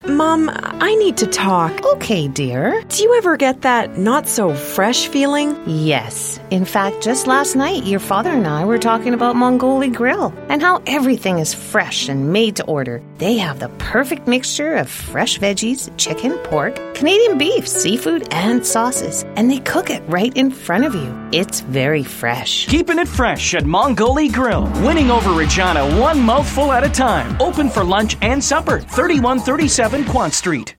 Mom, I need to talk. Okay, dear. Do you ever get that not-so-fresh feeling? Yes. In fact, just last night, your father and I were talking about Mongoli Grill and how everything is fresh and made to order. They have the perfect mixture of fresh veggies, chicken, pork, Canadian beef, seafood, and sauces. And they cook it right in front of you. It's very fresh. Keeping it fresh at Mongoli Grill. Winning over Regina one mouthful at a time. Open for lunch and supper. 3137 Quant Street.